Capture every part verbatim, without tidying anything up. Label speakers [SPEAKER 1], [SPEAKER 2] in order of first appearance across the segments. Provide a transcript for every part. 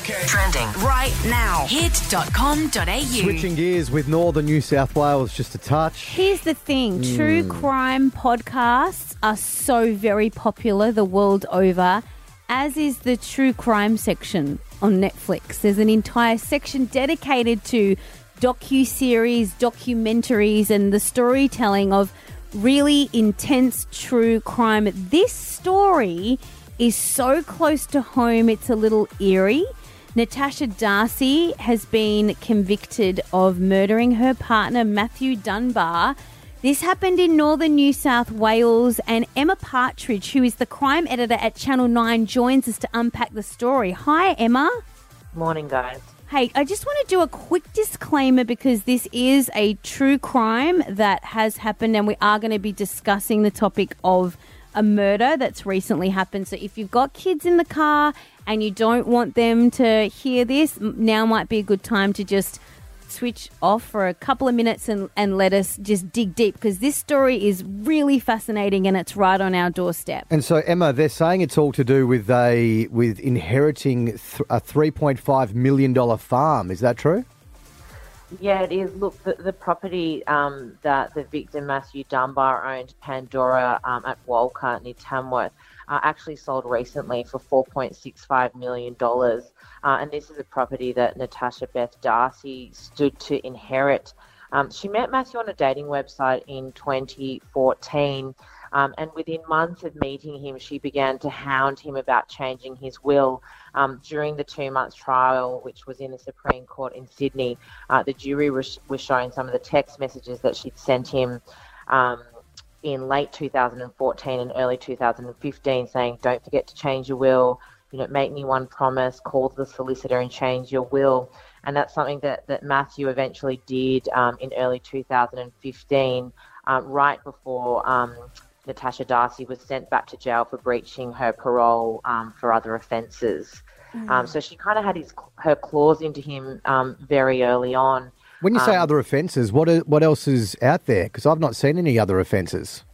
[SPEAKER 1] Okay. Trending right now. hit dot com dot a u.
[SPEAKER 2] Switching gears with Northern New South Wales just a touch.
[SPEAKER 3] Here's the thing. True crime podcasts are so very popular the world over, as is the true crime section on Netflix. There's an entire section dedicated to docu-series, documentaries, and the storytelling of really intense true crime. This story is so close to home, it's a little eerie. Natasha Darcy has been convicted of murdering her partner, Matthew Dunbar. This happened in northern New South Wales, and Emma Partridge, who is the crime editor at Channel nine, joins us to unpack the story. Hi, Emma.
[SPEAKER 4] Morning, guys.
[SPEAKER 3] Hey, I just want to do a quick disclaimer because this is a true crime that has happened, and we are going to be discussing the topic of a murder that's recently happened. So if you've got kids in the car and you don't want them to hear this, now might be a good time to just switch off for a couple of minutes and, and let us just dig deep, because this story is really fascinating and it's right on our doorstep.
[SPEAKER 2] And so, Emma, they're saying it's all to do with a with inheriting th- a three point five million dollars farm. Is that true?
[SPEAKER 4] Yeah, it is. Look, the, the property um, that the victim, Matthew Dunbar, owned, Pandora, um, at Walcott near Tamworth, uh, actually sold recently for four point six five million dollars. Uh, and this is a property that Natasha Beth Darcy stood to inherit. Um, she met Matthew on a dating website in twenty fourteen. Um, and within months of meeting him, she began to hound him about changing his will. Um, during the two-month trial, which was in the Supreme Court in Sydney, uh, the jury was, was showing some of the text messages that she'd sent him um, in late two thousand fourteen and early two thousand fifteen, saying, "Don't forget to change your will. You know, make me one promise. Call the solicitor and change your will." And that's something that, that Matthew eventually did um, in early two thousand fifteen, uh, right before Um, Natasha Darcy was sent back to jail for breaching her parole um, for other offences. Mm. Um, so she kind of had his her claws into him um, very early on.
[SPEAKER 2] When you say
[SPEAKER 4] um,
[SPEAKER 2] other offences, what are, what else is out there? Because I've not seen any other offences.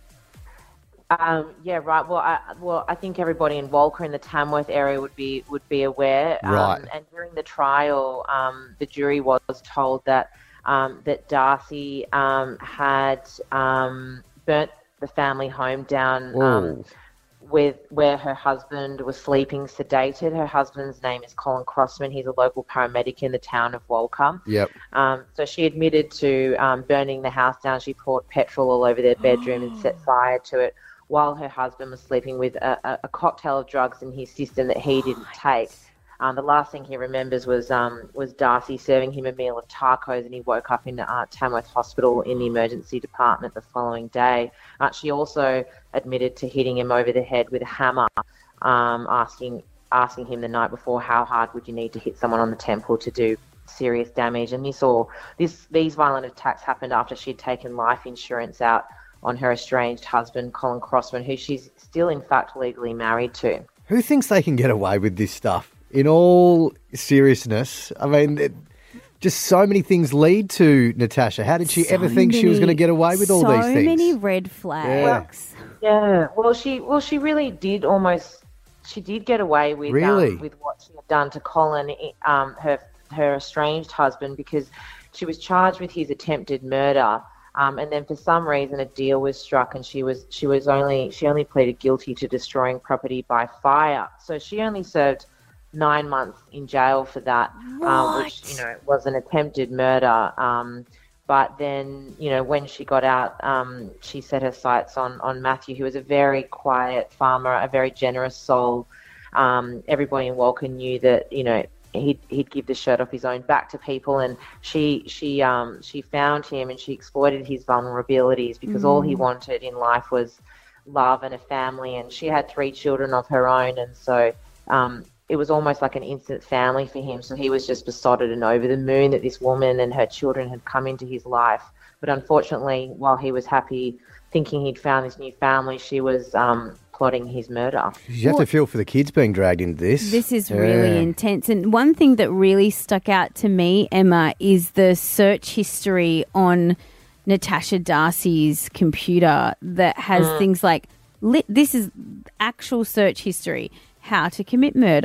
[SPEAKER 4] Um, yeah, right. Well, I, well, I think everybody in Walker in the Tamworth area would be would be aware. Um,
[SPEAKER 2] right.
[SPEAKER 4] And during the trial, um, the jury was told that um, that Darcy um, had um, burnt the family home down um, with where her husband was sleeping sedated. Her husband's name is Colin Crossman. He's a local paramedic in the town of Walcombe.
[SPEAKER 2] Yep.
[SPEAKER 4] Um, so she admitted to um, burning the house down. She poured petrol all over their bedroom and set fire to it while her husband was sleeping with a, a, a cocktail of drugs in his system that he didn't take. Um, the last thing he remembers was um, was Darcy serving him a meal of tacos, and he woke up in uh, Tamworth Hospital in the emergency department the following day. Uh, she also admitted to hitting him over the head with a hammer, um, asking asking him the night before, how hard would you need to hit someone on the temple to do serious damage? And this all this these violent attacks happened after she'd taken life insurance out on her estranged husband, Colin Crossman, who she's still in fact legally married to.
[SPEAKER 2] Who thinks they can get away with this stuff? In all seriousness, I mean, it, just so many things lead to Natasha. How did she
[SPEAKER 3] So
[SPEAKER 2] ever think she was
[SPEAKER 3] many-
[SPEAKER 2] going to get away with all
[SPEAKER 3] so
[SPEAKER 2] these things?
[SPEAKER 3] many red flags.
[SPEAKER 4] Yeah, well, she well she really did almost she did get away with
[SPEAKER 2] Really?
[SPEAKER 4] um, with what she had done to Colin, um, her her estranged husband, because she was charged with his attempted murder, um, and then for some reason a deal was struck, and she was she was only she only pleaded guilty to destroying property by fire. So she only served nine months in jail for that, um, which, you know, was an attempted murder. Um, but then, you know, when she got out, um, she set her sights on, on Matthew, who was a very quiet farmer, a very generous soul. Um, everybody in Walker knew that, you know, he'd, he'd give the shirt off his own back to people, and she she um, she found him and she exploited his vulnerabilities, because mm. all he wanted in life was love and a family, and she had three children of her own, and so um, it was almost like an instant family for him. So he was just besotted and over the moon that this woman and her children had come into his life. But unfortunately, while he was happy thinking he'd found this new family, she was um, plotting his murder.
[SPEAKER 2] You have
[SPEAKER 3] Well,
[SPEAKER 2] to feel for the kids being dragged into this.
[SPEAKER 3] This is
[SPEAKER 2] Yeah.
[SPEAKER 3] really intense. And one thing that really stuck out to me, Emma, is the search history on Natasha Darcy's computer that has mm. things like, li- this is actual search history, how to commit murder,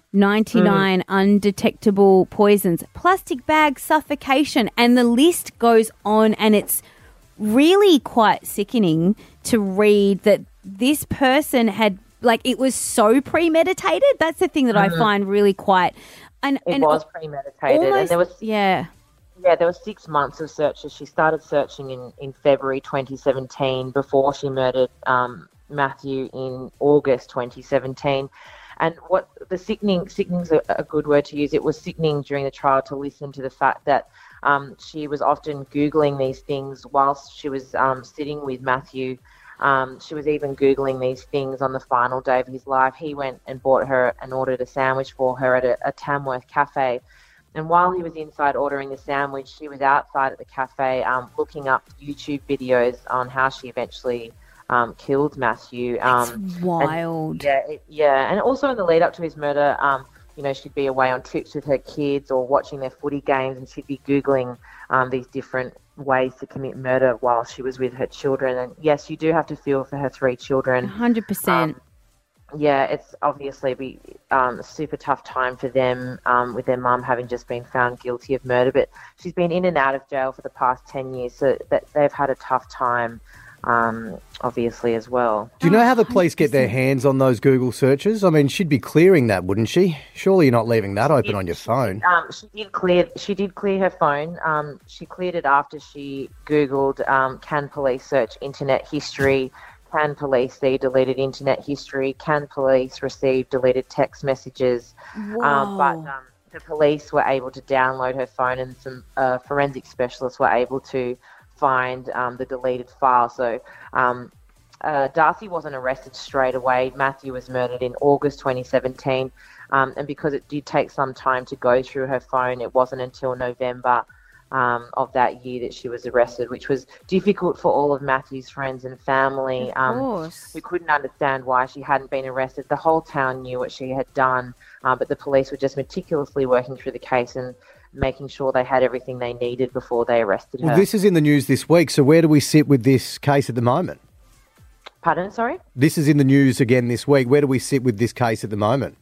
[SPEAKER 3] ninety-nine undetectable poisons, plastic bag suffocation, and the list goes on. And it's really quite sickening to read that this person had, like, it was so premeditated. That's the thing that I find really quite... And,
[SPEAKER 4] It
[SPEAKER 3] and
[SPEAKER 4] was premeditated.
[SPEAKER 3] almost,
[SPEAKER 4] and there was
[SPEAKER 3] yeah.
[SPEAKER 4] Yeah, there were six months of searches. She started searching in, in February twenty seventeen before she murdered um, Matthew in August twenty seventeen. And what the sickening, sickening's a, a good word to use. It was sickening during the trial to listen to the fact that um, she was often Googling these things whilst she was um, sitting with Matthew. Um, she was even Googling these things on the final day of his life. He went and bought her and ordered a sandwich for her at a, a Tamworth cafe. And while he was inside ordering the sandwich, she was outside at the cafe um, looking up YouTube videos on how she eventually um, killed Matthew. Um,
[SPEAKER 3] It's wild.
[SPEAKER 4] And, yeah, it, yeah. And also in the lead up to his murder, um, you know, she'd be away on trips with her kids or watching their footy games, and she'd be Googling um, these different ways to commit murder while she was with her children. And yes, you do have to feel for her three children.
[SPEAKER 3] one hundred percent.
[SPEAKER 4] Um, yeah, it's obviously be um, a super tough time for them um, with their mum having just been found guilty of murder. But she's been in and out of jail for the past ten years, so that they've had a tough time, um, obviously, as well.
[SPEAKER 2] Do you know how the police get their hands on those Google searches? I mean, she'd be clearing that, wouldn't she? Surely you're not leaving that open on your phone.
[SPEAKER 4] Um, she did clear. She did clear her phone. Um, she cleared it after she Googled, um, "Can police search internet history? Can police see deleted internet history? Can police receive deleted text messages?" Um, but um, the police were able to download her phone, and some uh, forensic specialists were able to find um, the deleted file. So um, uh, Darcy wasn't arrested straight away. Matthew was murdered in August twenty seventeen. Um, and because it did take some time to go through her phone, it wasn't until November um, of that year that she was arrested, which was difficult for all of Matthew's friends and family,
[SPEAKER 3] Of
[SPEAKER 4] um,
[SPEAKER 3] course.
[SPEAKER 4] who couldn't understand why she hadn't been arrested. The whole town knew what she had done, uh, but the police were just meticulously working through the case and making sure they had everything they needed before they arrested her.
[SPEAKER 2] Well, this is in the news this week, so where do we sit with this case at the moment?
[SPEAKER 4] Pardon, sorry?
[SPEAKER 2] This is in the news again this week. Where do we sit with this case at the moment?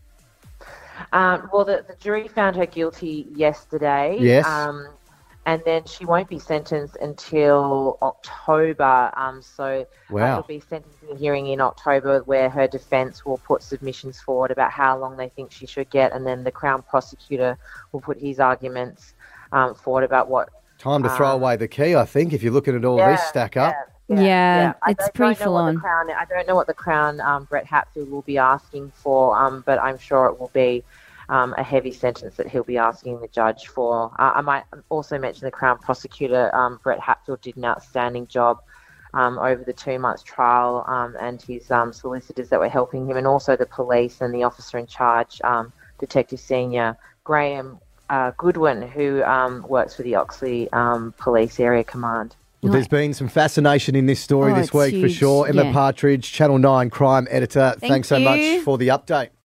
[SPEAKER 4] Um, well, the, the jury found her guilty yesterday.
[SPEAKER 2] Yes.
[SPEAKER 4] Um, and then she won't be sentenced until October. Um, so
[SPEAKER 2] Wow.
[SPEAKER 4] there'll be a sentencing hearing in October where her defence will put submissions forward about how long they think she should get, and then the Crown prosecutor will put his arguments um, forward about what...
[SPEAKER 2] Time to throw
[SPEAKER 4] Um,
[SPEAKER 2] away the key, I think, if you're looking at all
[SPEAKER 4] Yeah,
[SPEAKER 2] this stack up.
[SPEAKER 4] Yeah,
[SPEAKER 3] Yeah,
[SPEAKER 4] I
[SPEAKER 3] it's
[SPEAKER 4] don't-
[SPEAKER 3] pretty
[SPEAKER 4] don't know
[SPEAKER 3] full
[SPEAKER 4] what the
[SPEAKER 3] on.
[SPEAKER 4] Crown, I don't know what the Crown um, Brett Hatfield will be asking for, um, but I'm sure it will be um, a heavy sentence that he'll be asking the judge for. Uh, I might also mention the Crown prosecutor, um, Brett Hatfield, did an outstanding job um, over the two months trial, um, and his um, solicitors that were helping him, and also the police and the officer in charge, um, Detective Senior Graham uh, Goodwin, who um, works for the Oxley um, Police Area Command.
[SPEAKER 2] Well, there's been some fascination in this story
[SPEAKER 3] Oh,
[SPEAKER 2] this
[SPEAKER 3] it's
[SPEAKER 2] week for
[SPEAKER 3] huge,
[SPEAKER 2] sure. Emma
[SPEAKER 3] yeah.
[SPEAKER 2] Partridge, Channel nine crime editor.
[SPEAKER 3] Thank
[SPEAKER 2] Thanks so
[SPEAKER 3] you.
[SPEAKER 2] much for the update.